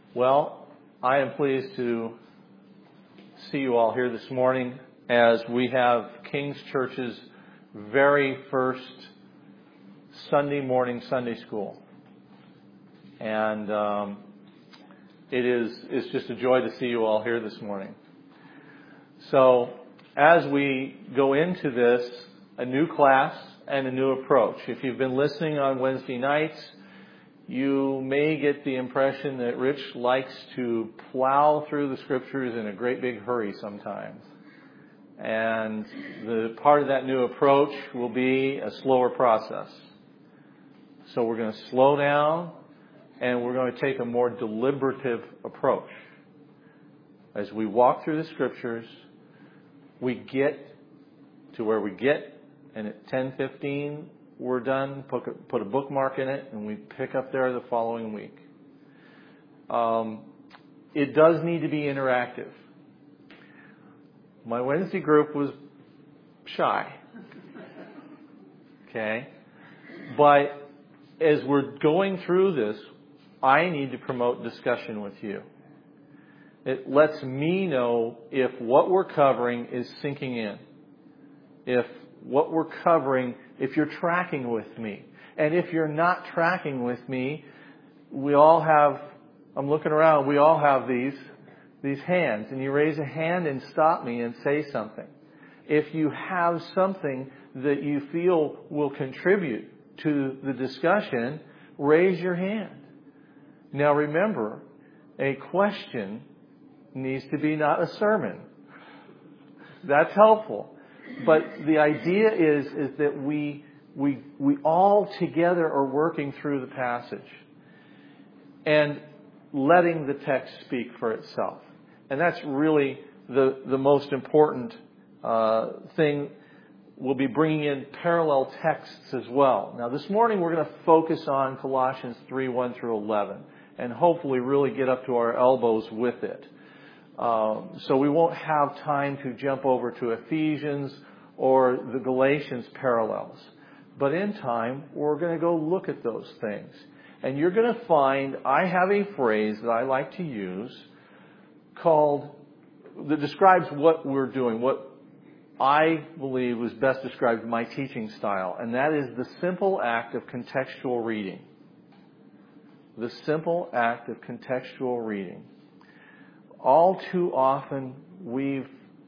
Well, I am pleased to see you all here this morning as we have King's Church's very first Sunday morning Sunday school. And it's just a joy to see you all here this morning. So as we go into this, a new class and a new approach. If you've been listening on Wednesday nights, you may get the impression that Rich likes to plow through the scriptures in a great big hurry sometimes. And the part of that new approach will be a slower process. So we're going to slow down and we're going to take a more deliberative approach. As we walk through the scriptures, we get to where we get, and at 10:15 we're done, put a bookmark in it, and we pick up there the following week. It does need to be interactive. My Wednesday group was shy. Okay? But as we're going through this, I need to promote discussion with you. It lets me know if what we're covering is sinking in. If what we're covering, if you're tracking with me. And if you're not tracking with me, we all have, I'm looking around, we all have these hands. And you raise a hand and stop me and say something. If you have something that you feel will contribute to the discussion, raise your hand. Now remember, a question needs to be not a sermon. That's helpful. But the idea is that we all together are working through the passage and letting the text speak for itself. And that's really the most important thing. We'll be bringing in parallel texts as well. Now this morning we're going to focus on Colossians 3:1 through 11 and hopefully really get up to our elbows with it. So we won't have time to jump over to Ephesians or the Galatians parallels. But in time, we're going to go look at those things. And you're going to find, I have a phrase that I like to use that describes what we're doing, what I believe was best described in my teaching style. And that is the simple act of contextual reading. The simple act of contextual reading. All too often, we've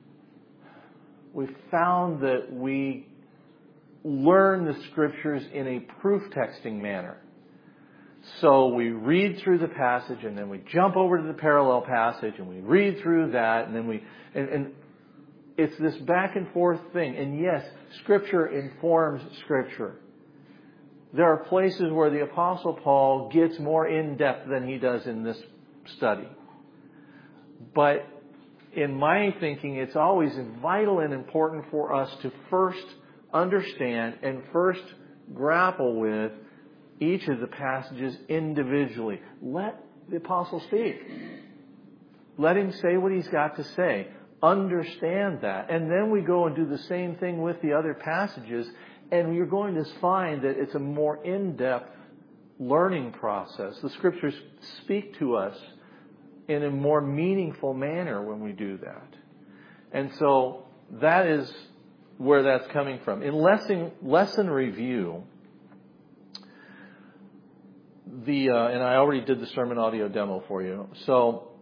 found that we learn the scriptures in a proof texting manner. So we read through the passage and then we jump over to the parallel passage and we read through that and then and it's this back and forth thing. And yes, scripture informs scripture. There are places where the Apostle Paul gets more in depth than he does in this study. But in my thinking, it's always vital and important for us to first understand and first grapple with each of the passages individually. Let the apostle speak. Let him say what he's got to say. Understand that. And then we go and do the same thing with the other passages. And you're going to find that it's a more in-depth learning process. The scriptures speak to us in a more meaningful manner when we do that. And so that is where that's coming from. In lesson review, and I already did the sermon audio demo for you. So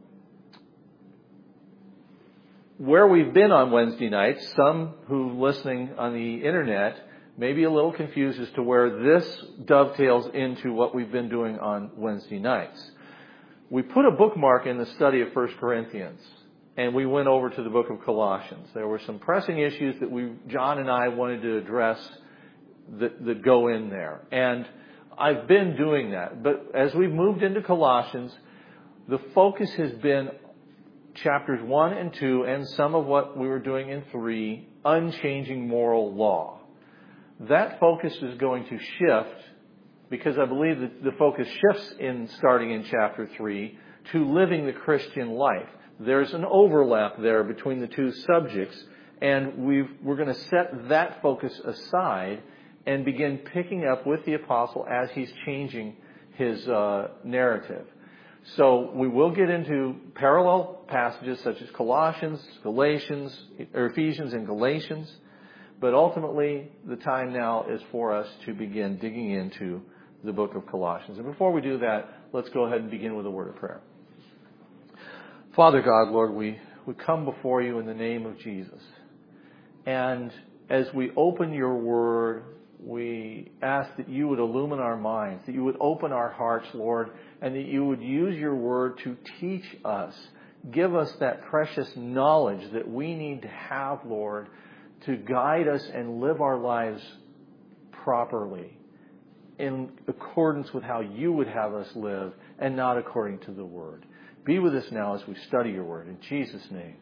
where we've been on Wednesday nights, some who are listening on the internet may be a little confused as to where this dovetails into what we've been doing on Wednesday nights. We put a bookmark in the study of 1 Corinthians, and we went over to the book of Colossians. There were some pressing issues that John and I wanted to address that go in there. And I've been doing that. But as we've moved into Colossians, the focus has been chapters 1 and 2 and some of what we were doing in 3, unchanging moral law. That focus is going to shift because I believe that the focus shifts starting in chapter 3 to living the Christian life. There's an overlap there between the two subjects, and we're going to set that focus aside and begin picking up with the apostle as he's changing his narrative. So we will get into parallel passages such as Colossians, Galatians, or Ephesians and Galatians. But ultimately, the time now is for us to begin digging into the book of Colossians. And before we do that, let's go ahead and begin with a word of prayer. Father God, Lord, we come before you in the name of Jesus. And as we open your word, we ask that you would illumine our minds, that you would open our hearts, Lord, and that you would use your word to teach us. Give us that precious knowledge that we need to have, Lord, to guide us and live our lives properly in accordance with how you would have us live and not according to the word. Be with us now as we study your word. In Jesus' name.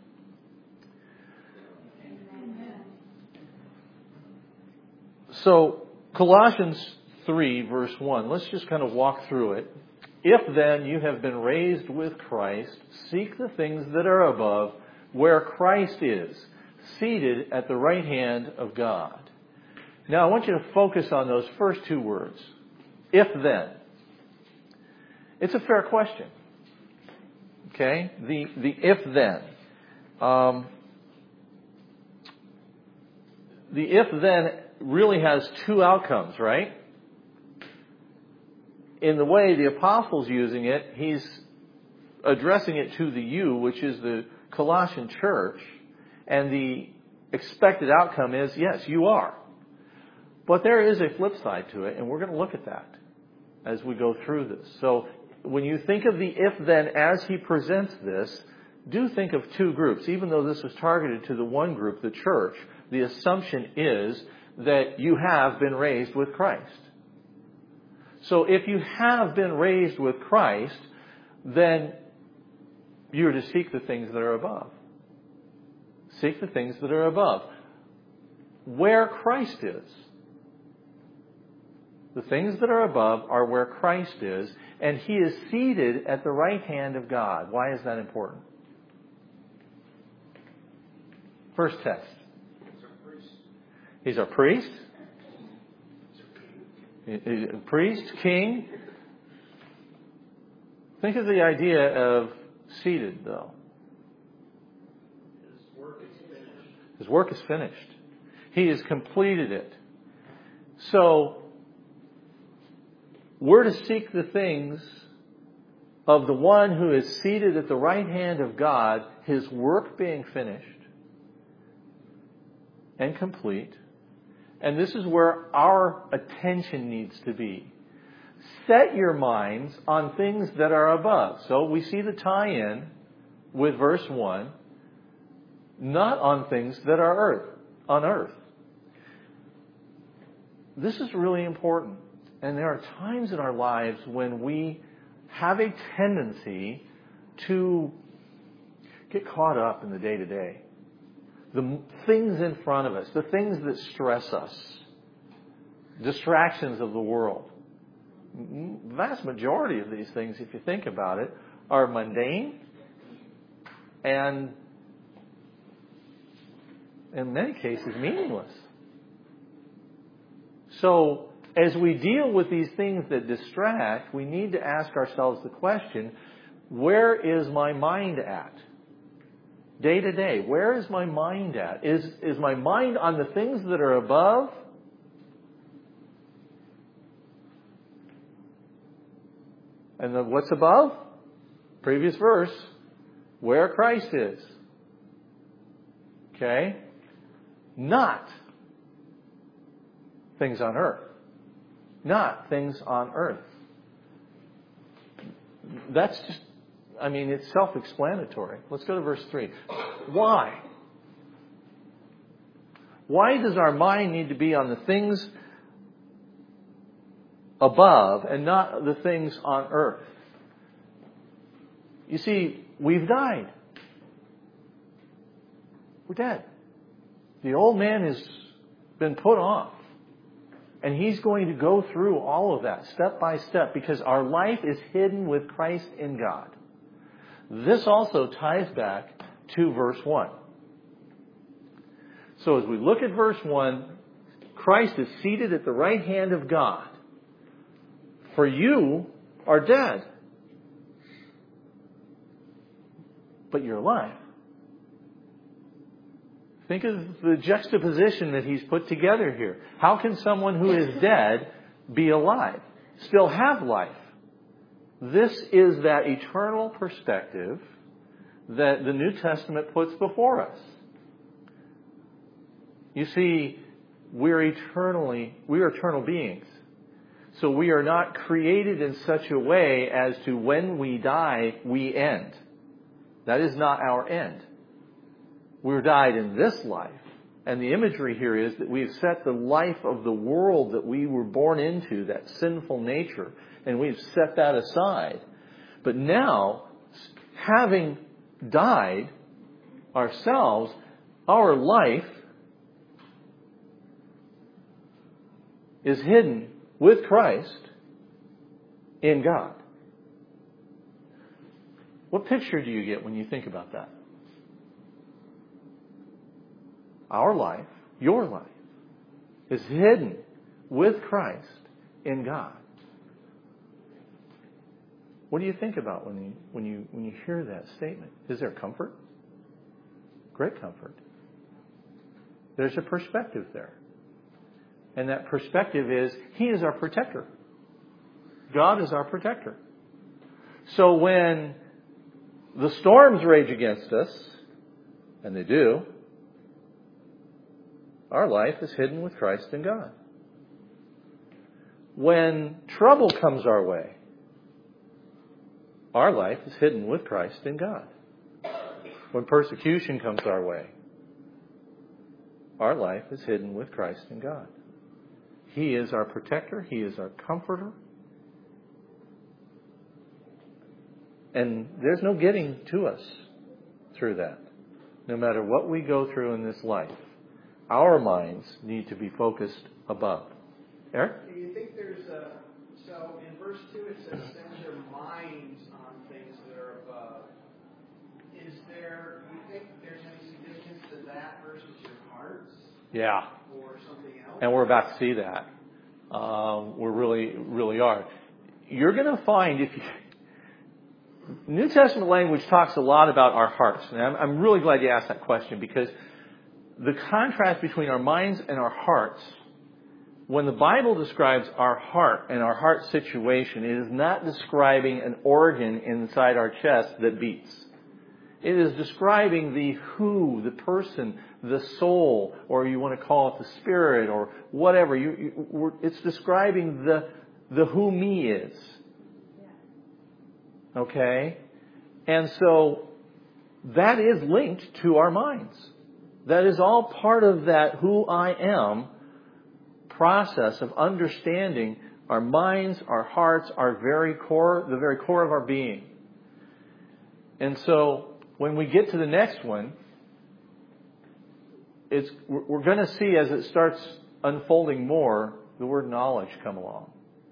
So, Colossians 3, verse 1. Let's just kind of walk through it. If then you have been raised with Christ, seek the things that are above, where Christ is, seated at the right hand of God. Now, I want you to focus on those first two words. If then. It's a fair question. Okay? The if then. The if then really has two outcomes, right? In the way the apostle's using it, he's addressing it to the you, which is the Colossian church. And the expected outcome is, yes, you are. But there is a flip side to it, and we're going to look at that as we go through this. So when you think of the if-then as he presents this, do think of two groups. Even though this was targeted to the one group, the church, the assumption is that you have been raised with Christ. So if you have been raised with Christ, then you're to seek the things that are above. Seek the things that are above. Where Christ is. The things that are above are where Christ is, and he is seated at the right hand of God. Why is that important? First test. He's our priest. He's a priest, king. Think of the idea of seated, though. His work is finished. He has completed it. So, we're to seek the things of the one who is seated at the right hand of God, his work being finished and complete. And this is where our attention needs to be. Set your minds on things that are above. So we see the tie-in with verse 1, not on things that are on earth. This is really important. And there are times in our lives when we have a tendency to get caught up in the day-to-day. The things in front of us, the things that stress us, distractions of the world. The vast majority of these things, if you think about it, are mundane and in many cases meaningless. So, as we deal with these things that distract, we need to ask ourselves the question, where is my mind at? Day to day, where is my mind at? Is my mind on the things that are above? And what's above? Previous verse, where Christ is. Okay? Not things on earth. Not things on earth. That's just, it's self-explanatory. Let's go to verse 3. Why? Why does our mind need to be on the things above and not the things on earth? You see, we've died. We're dead. The old man has been put off. And he's going to go through all of that step by step because our life is hidden with Christ in God. This also ties back to verse 1. So as we look at verse 1, Christ is seated at the right hand of God. For you are dead. but you're alive. Think of the juxtaposition that he's put together here. How can someone who is dead be alive, still have life? This is that eternal perspective that the New Testament puts before us. You see, we are eternal beings. So we are not created in such a way as to when we die, we end. That is not our end. We're died in this life. And the imagery here is that we have set the life of the world that we were born into, that sinful nature, and we've set that aside. But now, having died ourselves, our life is hidden with Christ in God. What picture do you get when you think about that? Our life, your life, is hidden with Christ in God. What do you think about when you hear that statement? Is there comfort? Great comfort. There's a perspective there. And that perspective is, He is our protector. God is our protector. So when the storms rage against us, and they do, our life is hidden with Christ in God. When trouble comes our way, our life is hidden with Christ in God. When persecution comes our way, our life is hidden with Christ in God. He is our protector. He is our comforter. And there's no getting to us through that. No matter what we go through in this life, our minds need to be focused above. Eric? Do you think so in verse 2 it says, set your minds on things that are above. Do you think there's any significance to that versus your hearts? Yeah. Or something else? And we're about to see that. We really are. You're going to find New Testament language talks a lot about our hearts. And I'm really glad you asked that question, because the contrast between our minds and our hearts, when the Bible describes our heart and our heart situation, it is not describing an organ inside our chest that beats. It is describing the person, the soul, or you want to call it the spirit, or whatever. It's describing the who me is. Okay? And so that is linked to our minds. That is all part of that who I am process of understanding our minds, our hearts, our very core, the very core of our being. And so when we get to the next one, we're going to see as it starts unfolding more, the word knowledge come along.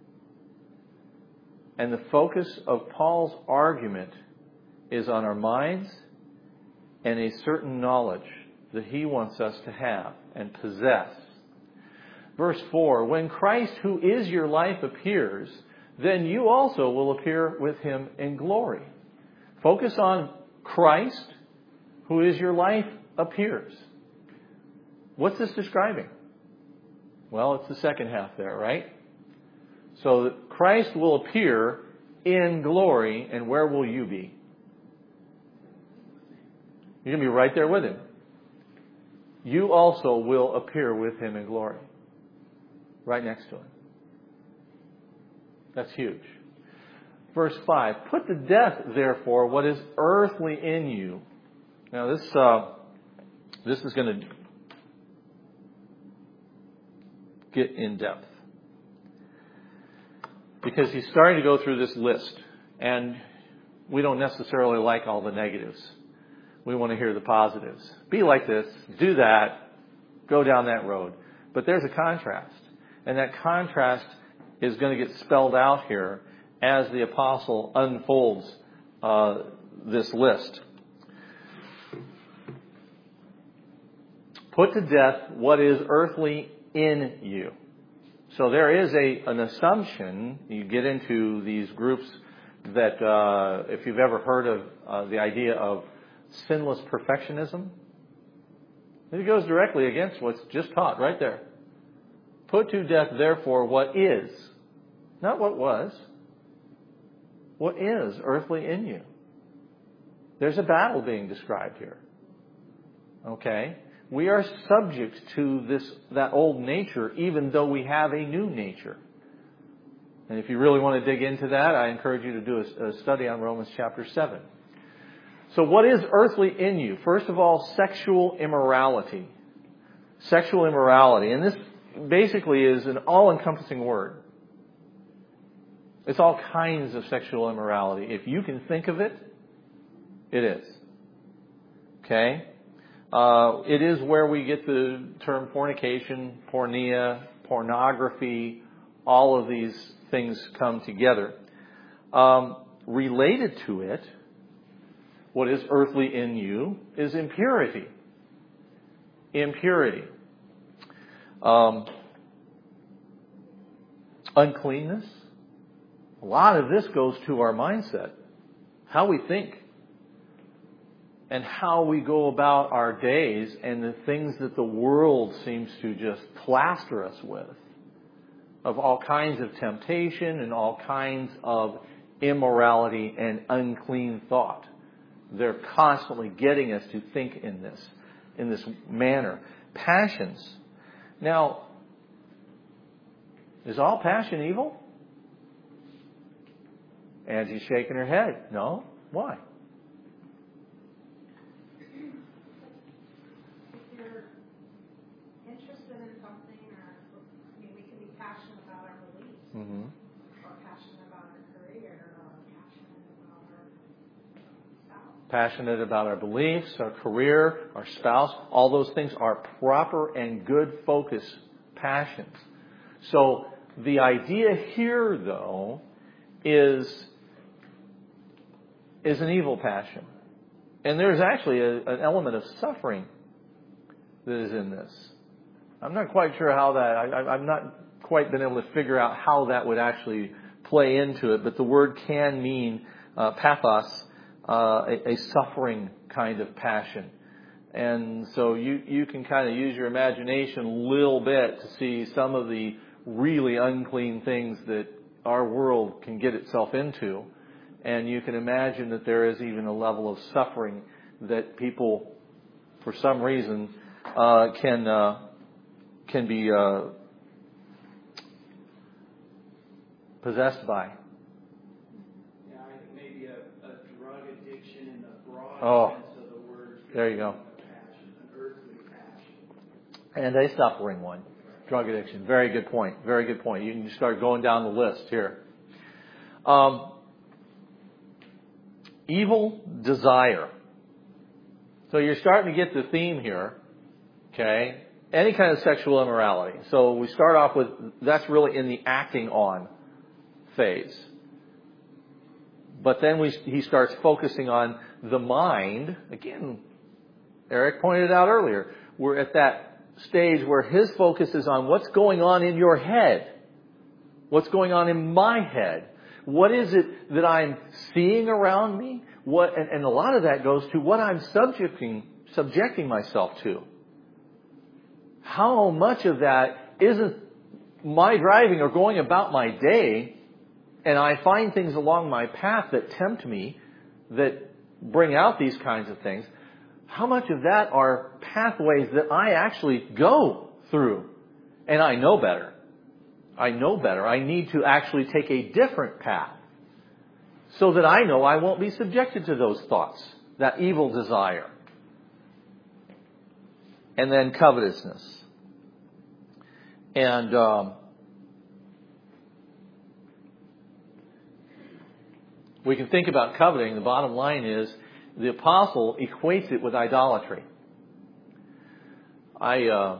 And the focus of Paul's argument is on our minds and a certain knowledge that he wants us to have and possess. Verse 4, when Christ, who is your life, appears, then you also will appear with Him in glory. Focus on Christ, who is your life, appears. What's this describing? Well, it's the second half there, right? So that Christ will appear in glory, and where will you be? You're going to be right there with Him. You also will appear with Him in glory. Right next to Him. That's huge. Verse 5, put to death, therefore, what is earthly in you. Now this is going to get in depth. Because he's starting to go through this list. And we don't necessarily like all the negatives. We want to hear the positives. Be like this, do that, go down that road. But there's a contrast. And that contrast is going to get spelled out here as the apostle unfolds this list. Put to death what is earthly in you. So there is an assumption. You get into these groups that if you've ever heard of the idea of sinless perfectionism. It goes directly against what's just taught right there. Put to death, therefore, what is, not what was, what is earthly in you. There's a battle being described here. Okay? We are subject to that old nature, even though we have a new nature. And if you really want to dig into that, I encourage you to do a study on Romans chapter 7. So what is earthly in you? First of all, sexual immorality. Sexual immorality. And this basically is an all-encompassing word. It's all kinds of sexual immorality. If you can think of it, it is. Okay? It is where we get the term fornication, porneia, pornography. All of these things come together. Related to it, what is earthly in you is impurity. Impurity. Uncleanness. A lot of this goes to our mindset. How we think. And how we go about our days and the things that the world seems to just plaster us with. Of all kinds of temptation and all kinds of immorality and unclean thought. They're constantly getting us to think in this manner. Passions. Now, is all passion evil? Angie's shaking her head. No? Why? If you're interested in something, we can be passionate about our beliefs, or passionate about our career, or passionate about our spouse. Passionate about our beliefs, our career, our spouse. All those things are proper and good focus passions. So the idea here, though, is an evil passion. And there's actually an element of suffering that is in this. I'm not quite sure how that, I've not quite been able to figure out how that would actually play into it, but the word can mean pathos, a suffering kind of passion. And so you can kind of use your imagination a little bit to see some of the really unclean things that our world can get itself into. And you can imagine that there is even a level of suffering that people, for some reason, can be possessed by. Yeah, I think maybe a drug addiction in the broad sense of the word. There you go. An earthly passion. And a suffering one. Drug addiction. Very good point. Very good point. You can start going down the list here. Evil desire. So you're starting to get the theme here. Okay? Any kind of sexual immorality. So we start off with, that's really in the acting on phase. But then he starts focusing on the mind. Again, Eric pointed out earlier, we're at that stage where his focus is on what's going on in your head. What's going on in my head? What is it that I'm seeing around me? And a lot of that goes to what I'm subjecting myself to. How much of that isn't my driving or going about my day, and I find things along my path that tempt me, that bring out these kinds of things. How much of that are pathways that I actually go through? And I know better. I know better. I need to actually take a different path so that I know I won't be subjected to those thoughts, that evil desire. And then covetousness. And we can think about coveting. The bottom line is the apostle equates it with idolatry. I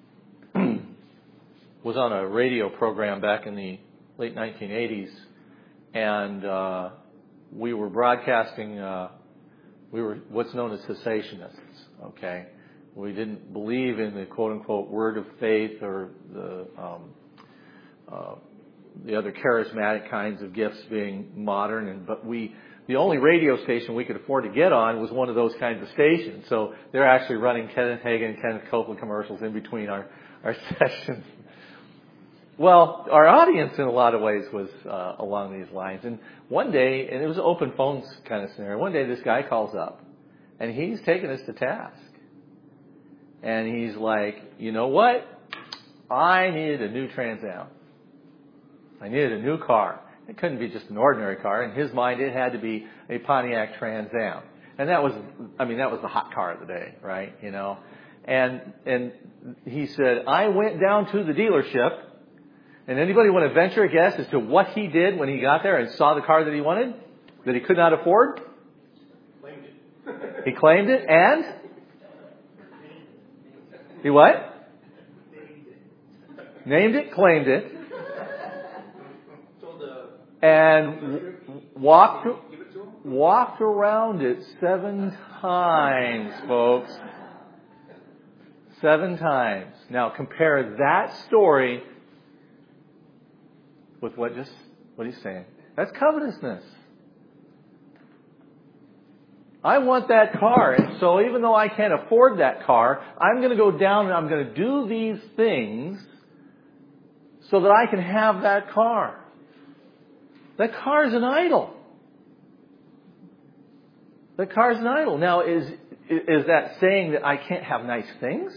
was on a radio program back in the late 1980s, and we were broadcasting, we were what's known as cessationists, okay? We didn't believe in the quote-unquote word of faith or the the other charismatic kinds of gifts being modern, but the only radio station we could afford to get on was one of those kinds of stations. So they're actually running Kenneth Hagin and Kenneth Copeland commercials in between our sessions. Well, our audience in a lot of ways was along these lines. And one day, and it was an open phones kind of scenario, one day this guy calls up, and he's taking us to task. And he's like, you know what? I needed a new Trans Am. I needed a new car. It couldn't be just an ordinary car. In his mind, it had to be a Pontiac Trans Am. And that was the hot car of the day, right? You know? And he said, I went down to the dealership, and anybody want to venture a guess as to what he did when he got there and saw the car that he wanted, that he could not afford? Claimed it. He claimed it, and? He what? Named it, claimed it, and walked around it 7 times, folks. 7 times. Now compare that story with what he's saying. That's covetousness. I want that car, and so even though I can't afford that car, I'm going to go down and I'm going to do these things so that I can have that car. That car is an idol. That car is an idol. Now, is that saying that I can't have nice things?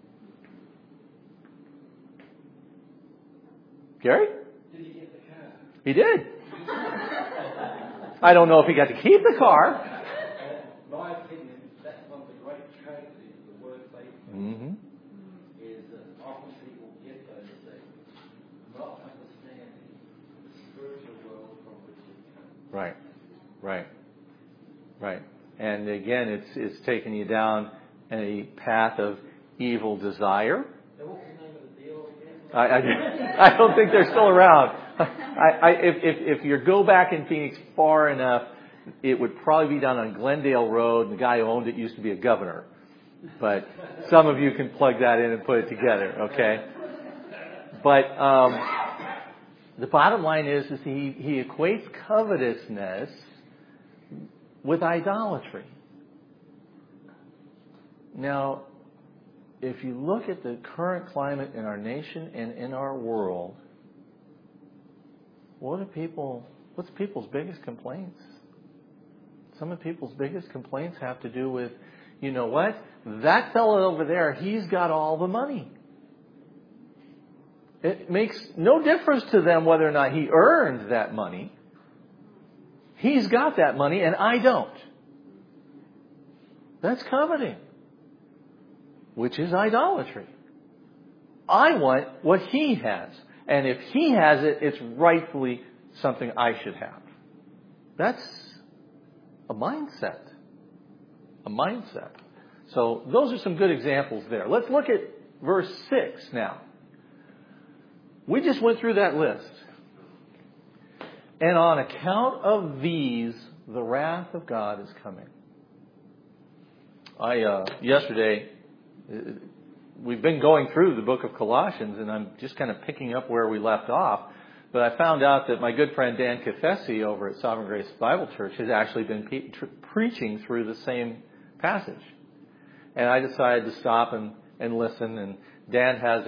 Gary? Did he get the car? He did. I don't know if he got to keep the car. My opinion, that's one of the great tragedies of the word faith. Mm-hmm. Is that often people get those things, not understanding the spiritual world from which it comes. Right. And again, it's taking you down a path of evil desire. So what's the name of the deal again? I don't think they're still around. If you go back in Phoenix far enough, it would probably be down on Glendale Road, and the guy who owned it used to be a governor. But some of you can plug that in and put it together, okay? But the bottom line is he equates covetousness with idolatry. Now, if you look at the current climate in our nation and in our world, what's people's biggest complaints? Some of people's biggest complaints have to do with, you know what? That fellow over there, he's got all the money. It makes no difference to them whether or not he earned that money. He's got that money and I don't. That's coveting, which is idolatry. I want what he has. And if he has it, it's rightfully something I should have. That's a mindset. A mindset. So those are some good examples there. Let's look at verse 6 now. We just went through that list. And on account of these, the wrath of God is coming. Yesterday, we've been going through the book of Colossians, and I'm just kind of picking up where we left off. But I found out that my good friend Dan Kefesi over at Sovereign Grace Bible Church has actually been preaching through the same passage. And I decided to stop and listen. And Dan has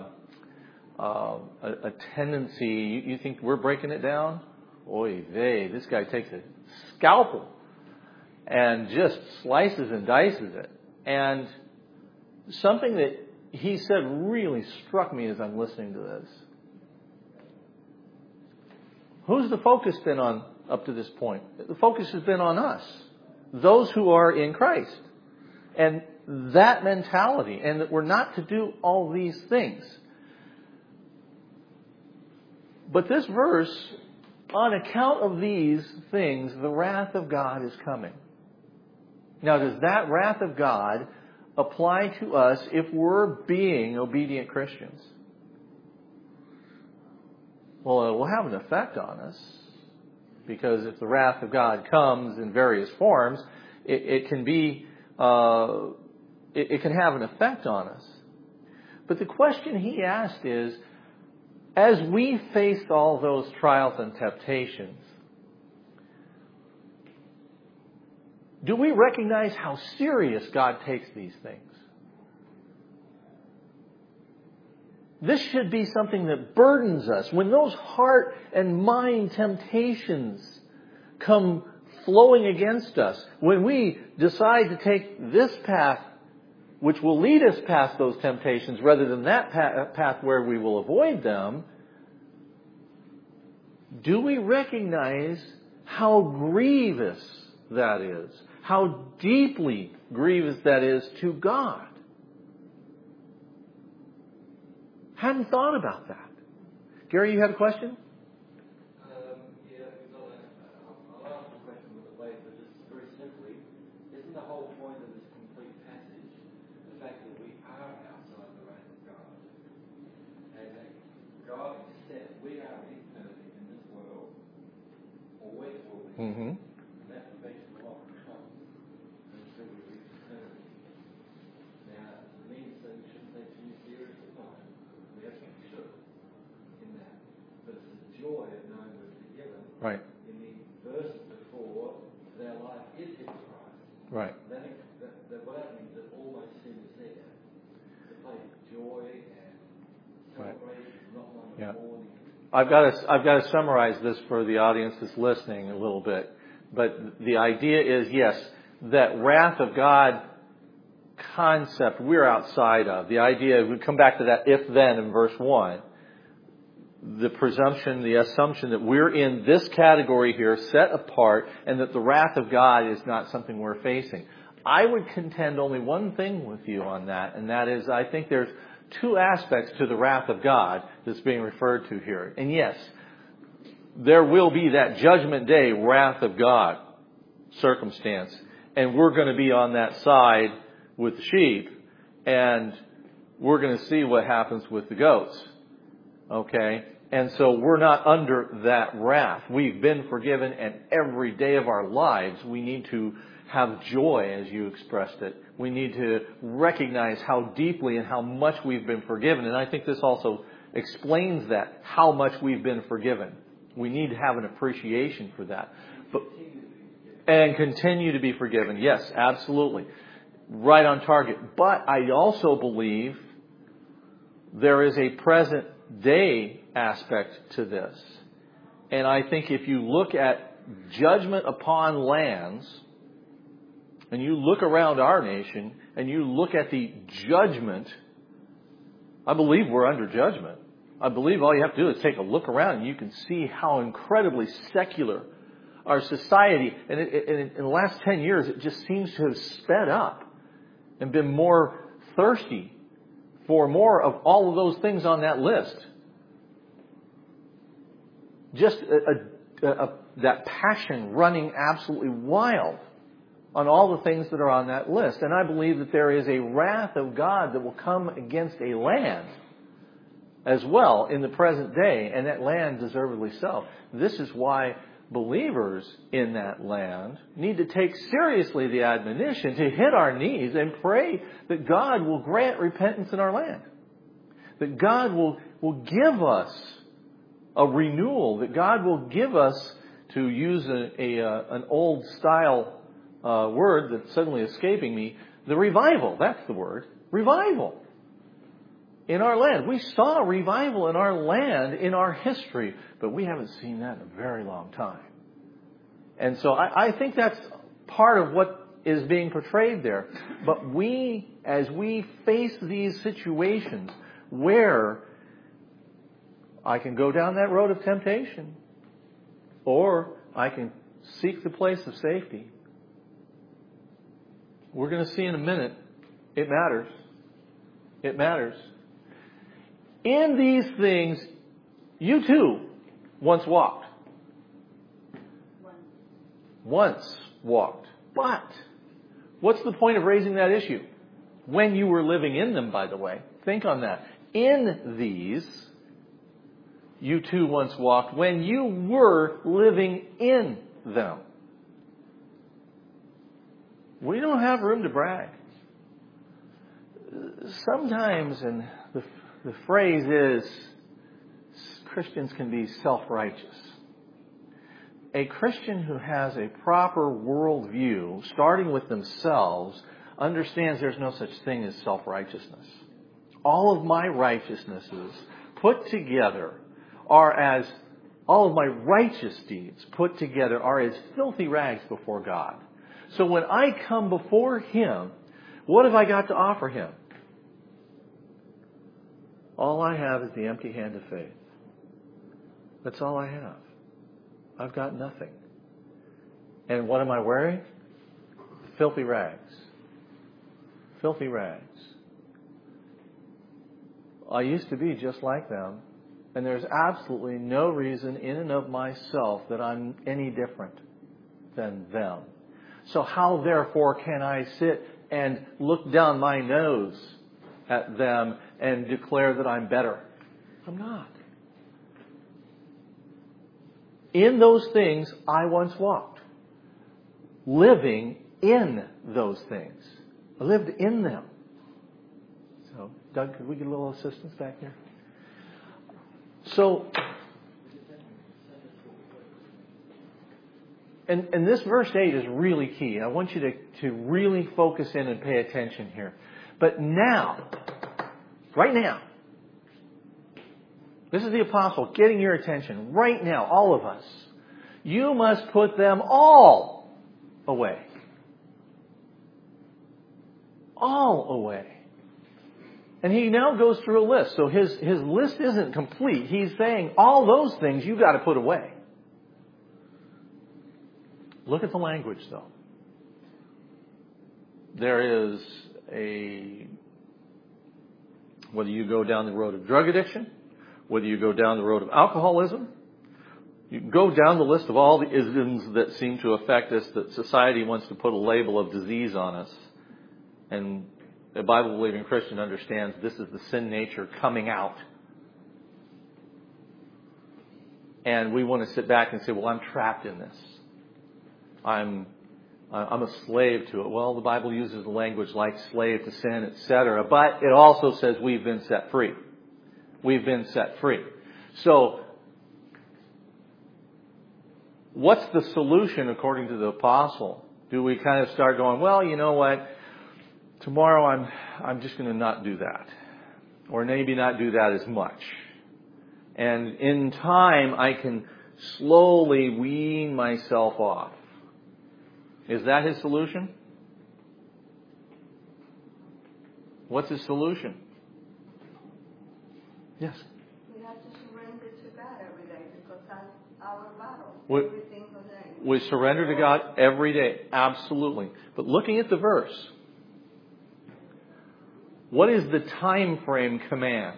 a tendency. You think we're breaking it down? Oy vey, this guy takes a scalpel and just slices and dices it. And something that he said really struck me as I'm listening to this. Who's the focus been on up to this point? The focus has been on us, those who are in Christ. And that mentality, and that we're not to do all these things. But this verse, on account of these things, the wrath of God is coming. Now, does that wrath of God apply to us if we're being obedient Christians? Well, it will have an effect on us, because if the wrath of God comes in various forms, it can be it can have an effect on us. But the question he asked is, as we face all those trials and temptations, do we recognize how serious God takes these things? This should be something that burdens us. When those heart and mind temptations come flowing against us, when we decide to take this path, which will lead us past those temptations, rather than that path where we will avoid them, do we recognize how grievous that is? How deeply grievous that is to God? Hadn't thought about that. Gary, you had a question? Yeah, I'll ask the question with the way, but just very simply, isn't the whole point of this complete passage the fact that we are outside the reign of God? And that God has said we are eternity in this world, or we will be. Mm-hmm. And that makes a lot of sense until we reach eternity. Now, it means that we shouldn't take too seriously on it. We actually should in that. But it's the joy of knowing we're forgiven. Right. In the verses before, their life is in Christ. Right. What that means that all my sin is there. The place of joy and celebration, not one of mourning. I've got to summarize this for the audience that's listening a little bit. But the idea is, yes, that wrath of God concept we're outside of. The idea, we come back to that if-then in verse 1. The presumption, the assumption that we're in this category here, set apart, and that the wrath of God is not something we're facing. I would contend only one thing with you on that, and that is I think there's two aspects to the wrath of God that's being referred to here. And yes, there will be that judgment day wrath of God circumstance, and we're going to be on that side with the sheep, and we're going to see what happens with the goats. Okay? And so we're not under that wrath. We've been forgiven, and every day of our lives we need to have joy, as you expressed it. We need to recognize how deeply and how much we've been forgiven. And I think this also explains that, how much we've been forgiven. We need to have an appreciation for that. And continue to be forgiven. Yes, absolutely. Right on target. But I also believe there is a present day aspect to this. And I think if you look at judgment upon lands, and you look around our nation, and you look at the judgment, I believe we're under judgment. I believe all you have to do is take a look around, and you can see how incredibly secular our society, and in the last 10 years, it just seems to have sped up and been more thirsty for more of all of those things on that list. Just that passion running absolutely wild on all the things that are on that list. And I believe that there is a wrath of God that will come against a land as well in the present day, and that land deservedly so. This is why believers in that land need to take seriously the admonition to hit our knees and pray that God will grant repentance in our land. That God will give us a renewal. That God will give us, to use an old style word that's suddenly escaping me, the revival. That's the word. Revival. In our land. We saw revival in our land, in our history, but we haven't seen that in a very long time. And so I think that's part of what is being portrayed there. But we, as we face these situations where I can go down that road of temptation, or I can seek the place of safety, we're going to see in a minute, it matters. It matters. In these things, you too once walked. Once walked. But what's the point of raising that issue? When you were living in them, by the way. Think on that. In these, you too once walked when you were living in them. We don't have room to brag. Sometimes, and the phrase is, Christians can be self-righteous. A Christian who has a proper worldview, starting with themselves, understands there's no such thing as self-righteousness. All of my righteousnesses put together are as, all of my righteous deeds put together are as filthy rags before God. So when I come before Him, what have I got to offer Him? All I have is the empty hand of faith. That's all I have. I've got nothing. And what am I wearing? Filthy rags. Filthy rags. I used to be just like them, and there's absolutely no reason in and of myself that I'm any different than them. So how therefore can I sit and look down my nose at them and declare that I'm better? I'm not. In those things I once walked, living in those things. I lived in them. So, Doug, could we get a little assistance back here? So, and this verse 8 is really key. I want you to really focus in and pay attention here. But now, right now, this is the apostle getting your attention. Right now, all of us. You must put them all away. All away. And he now goes through a list. So his list isn't complete. He's saying all those things you've got to put away. Look at the language, though. There is whether you go down the road of drug addiction, whether you go down the road of alcoholism, you go down the list of all the isms that seem to affect us, that society wants to put a label of disease on us. And a Bible-believing Christian understands this is the sin nature coming out. And we want to sit back and say, well, I'm trapped in this. I'm a slave to it. Well, the Bible uses the language like slave to sin, etc. But it also says we've been set free. We've been set free. So, what's the solution according to the apostle? Do we kind of start going, well, you know what? Tomorrow I'm just going to not do that. Or maybe not do that as much. And in time I can slowly wean myself off. Is that his solution? What's his solution? Yes? We have to surrender to God every day because that's our battle. Every single day. We surrender to God every day. Absolutely. But looking at the verse, what is the time frame command?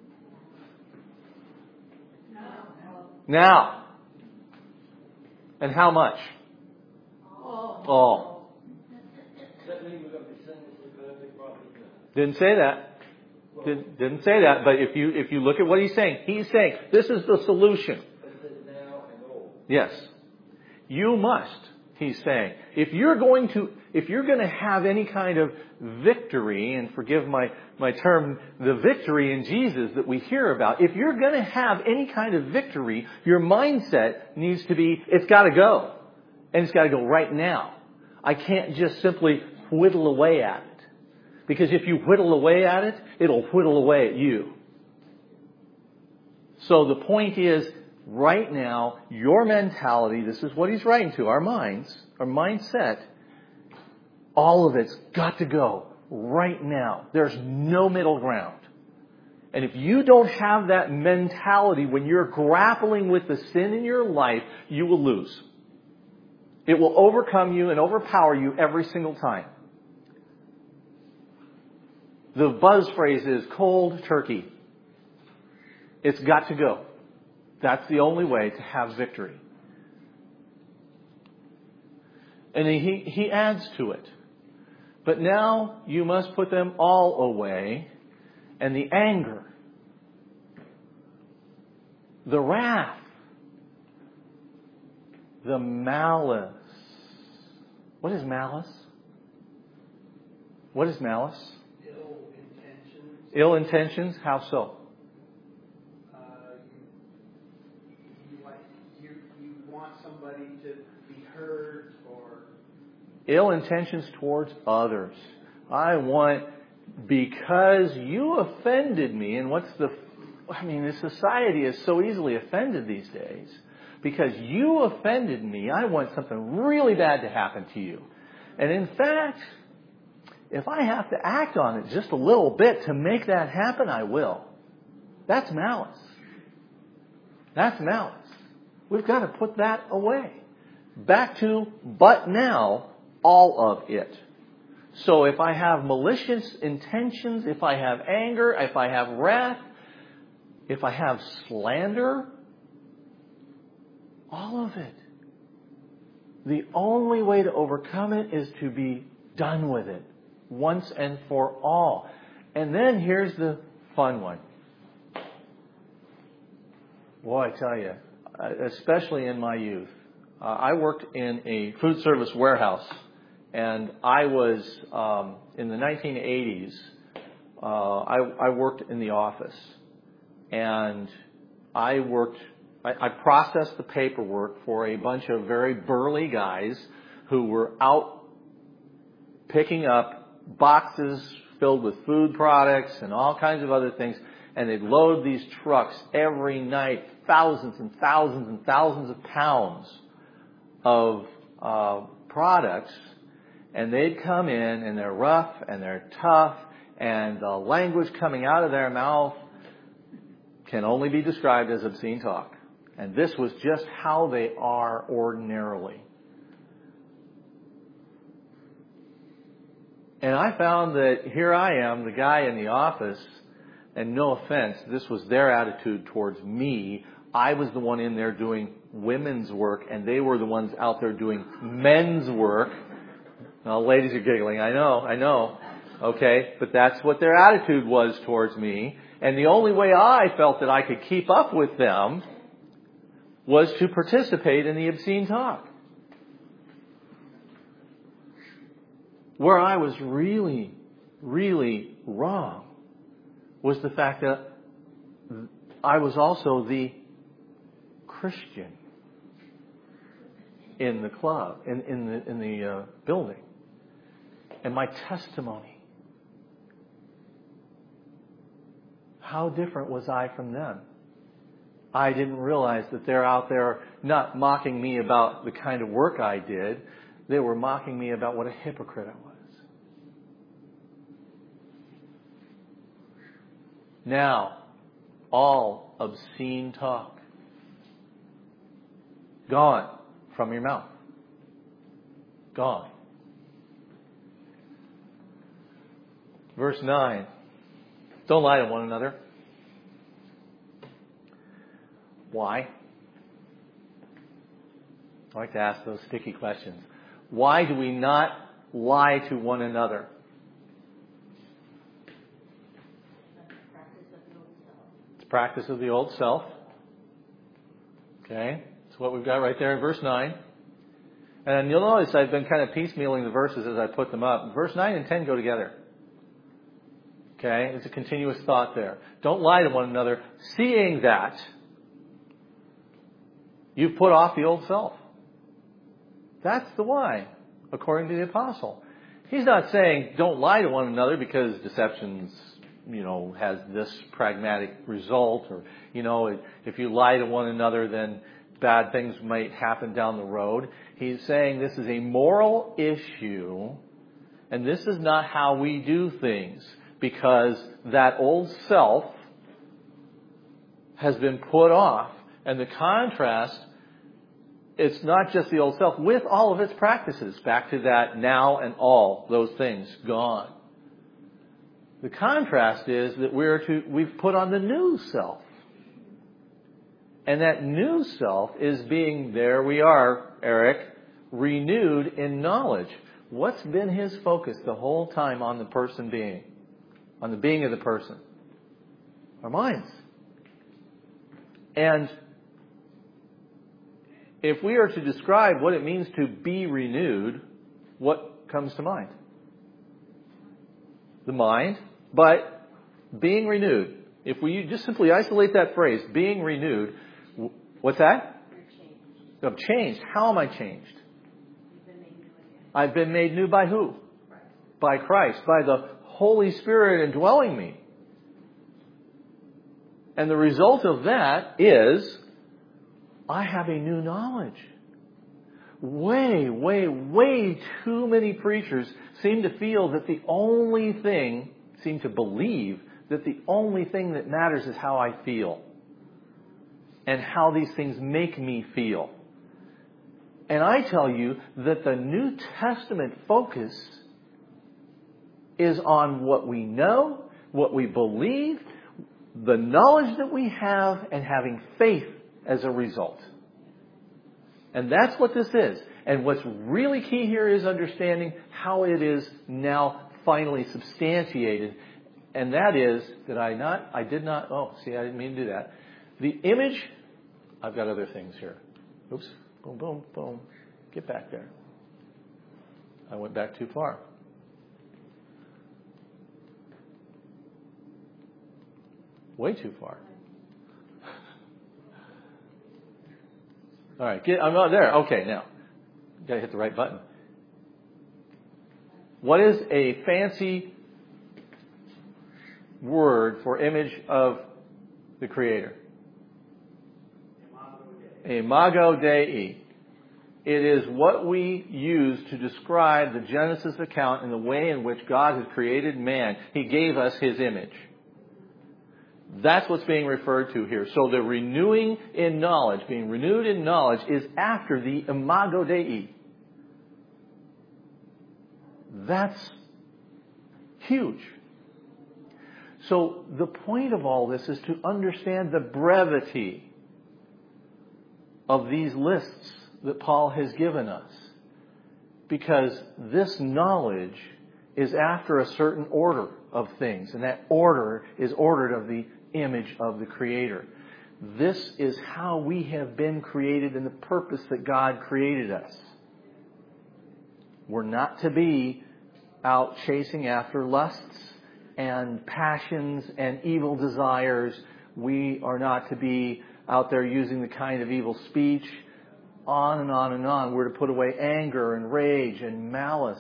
Now. And how much? All. Does that mean we've got to be sinlessly perfect right now? Didn't say that. Didn't say that. But if you look at what he's saying this is the solution. But it says now and all. Yes. You must, he's saying. If you're going to have any kind of victory, and forgive my term, the victory in Jesus that we hear about, if you're going to have any kind of victory, your mindset needs to be, it's got to go. And it's got to go right now. I can't just simply whittle away at it. Because if you whittle away at it, it'll whittle away at you. So the point is, right now, your mentality, this is what he's writing to, our minds, our mindset, all of it's got to go right now. There's no middle ground. And if you don't have that mentality when you're grappling with the sin in your life, you will lose. It will overcome you and overpower you every single time. The buzz phrase is cold turkey. It's got to go. That's the only way to have victory. And he adds to it. But now you must put them all away, and the anger, the wrath, the malice. What is malice? What is malice? Ill intentions. Ill intentions? How so? Ill intentions towards others. I want, because you offended me, and the society is so easily offended these days. Because you offended me, I want something really bad to happen to you. And in fact, if I have to act on it just a little bit to make that happen, I will. That's malice. That's malice. We've got to put that away. Back to, but now, all of it. So if I have malicious intentions, if I have anger, if I have wrath, if I have slander, all of it. The only way to overcome it is to be done with it once and for all. And then here's the fun one. Boy, I tell you, especially in my youth, I worked in a food service warehouse, and I was in the 1980s. I worked in the office, and I processed the paperwork for a bunch of very burly guys who were out picking up boxes filled with food products and all kinds of other things. And they'd load these trucks every night, thousands and thousands and thousands of pounds of products. And they'd come in, and they're rough and they're tough, and the language coming out of their mouth can only be described as obscene talk. And this was just how they are ordinarily. And I found that here I am, the guy in the office, and no offense, this was their attitude towards me. I was the one in there doing women's work, and they were the ones out there doing men's work. Now, ladies are giggling. I know. Okay, but that's what their attitude was towards me. And the only way I felt that I could keep up with them was to participate in the obscene talk. Where I was really, really wrong was the fact that I was also the Christian in the club, in the building. And my testimony. How different was I from them? I didn't realize that they're out there not mocking me about the kind of work I did. They were mocking me about what a hypocrite I was. Now, all obscene talk gone from your mouth. Gone. Verse 9. Don't lie to one another. Why? I like to ask those sticky questions. Why do we not lie to one another? It's practice of the old self. Okay? That's what we've got right there in verse 9. And you'll notice I've been kind of piecemealing the verses as I put them up. Verse 9 and 10 go together. Okay? It's a continuous thought there. Don't lie to one another, seeing that you've put off the old self. That's the why, according to the apostle. He's not saying don't lie to one another because deception's, has this pragmatic result, or, if you lie to one another, then bad things might happen down the road. He's saying this is a moral issue, and this is not how we do things, because that old self has been put off. And the contrast, it's not just the old self with all of its practices. Back to that now and all, those things, gone. The contrast is that we've put on the new self. And that new self is being, there we are, Eric, renewed in knowledge. What's been his focus the whole time on the person being? On the being of the person? Our minds. And if we are to describe what it means to be renewed, what comes to mind? The mind. But being renewed, if we just simply isolate that phrase, being renewed, what's that? You're changed. I'm changed. How am I changed? You've been made new again. I've been made new by who? By Christ, by the Holy Spirit indwelling me. And the result of that is I have a new knowledge. Way too many preachers seem to feel that seem to believe that the only thing that matters is how I feel. And how these things make me feel. And I tell you that the New Testament focus is on what we know, what we believe, the knowledge that we have, and having faith as a result. And that's what this is. And what's really key here is understanding how it is now finally substantiated. And that is that I didn't mean to do that. The image, I've got other things here. Oops. Boom, boom, boom. Get back there. I went back too far. Way too far. All right, I'm not there. Okay, now. Got to hit the right button. What is a fancy word for image of the Creator? Imago Dei. It is what we use to describe the Genesis account and the way in which God has created man. He gave us His image. That's what's being referred to here. So the renewing in knowledge, being renewed in knowledge, is after the Imago Dei. That's huge. So the point of all this is to understand the brevity of these lists that Paul has given us. Because this knowledge is after a certain order of things. And that order is ordered of the image of the Creator. This is how we have been created in the purpose that God created us. We're not to be out chasing after lusts and passions and evil desires. We are not to be out there using the kind of evil speech. On and on and on. We're to put away anger and rage and malice.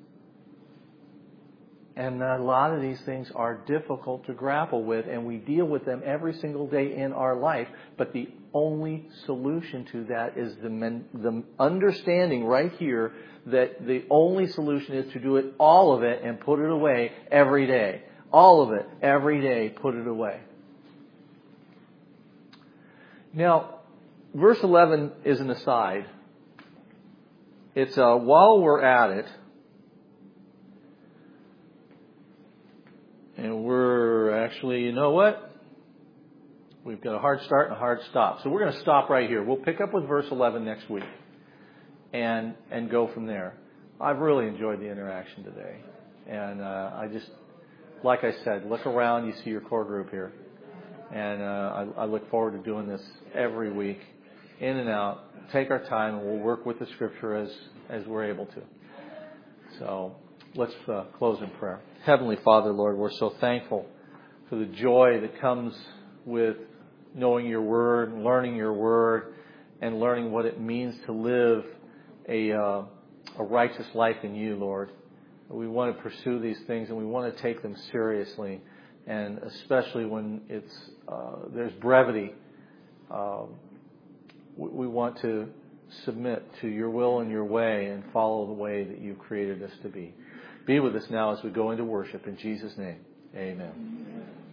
And a lot of these things are difficult to grapple with, and we deal with them every single day in our life. But the only solution to that is the understanding right here that the only solution is to do it, all of it, and put it away every day. All of it, every day, put it away. Now, verse 11 is an aside. It's while we're at it, and we're actually, you know what? We've got a hard start and a hard stop. So we're going to stop right here. We'll pick up with verse 11 next week and go from there. I've really enjoyed the interaction today. And I just, like I said, look around. You see your core group here. And I look forward to doing this every week, in and out. Take our time, and we'll work with the Scripture as we're able to. So let's close in prayer. Heavenly Father, Lord, we're so thankful for the joy that comes with knowing your Word, and learning your Word, and learning what it means to live a righteous life in you, Lord. We want to pursue these things, and we want to take them seriously, and especially when there's brevity. We want to submit to your will and your way and follow the way that you've created us to be. Be with us now as we go into worship. In Jesus' name, amen.